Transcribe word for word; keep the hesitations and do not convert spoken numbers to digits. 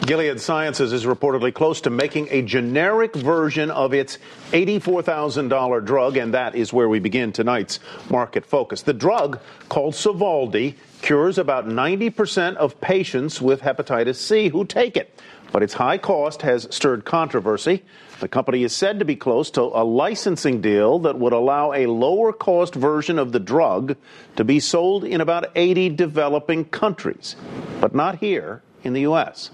Gilead Sciences is reportedly close to making a generic version of its eighty-four thousand dollars drug, and that is where we begin tonight's market focus. The drug, called Sovaldi, cures about ninety percent of patients with hepatitis C who take it. But its high cost has stirred controversy. The company is said to be close to a licensing deal that would allow a lower-cost version of the drug to be sold in about eighty developing countries, but not here in the U S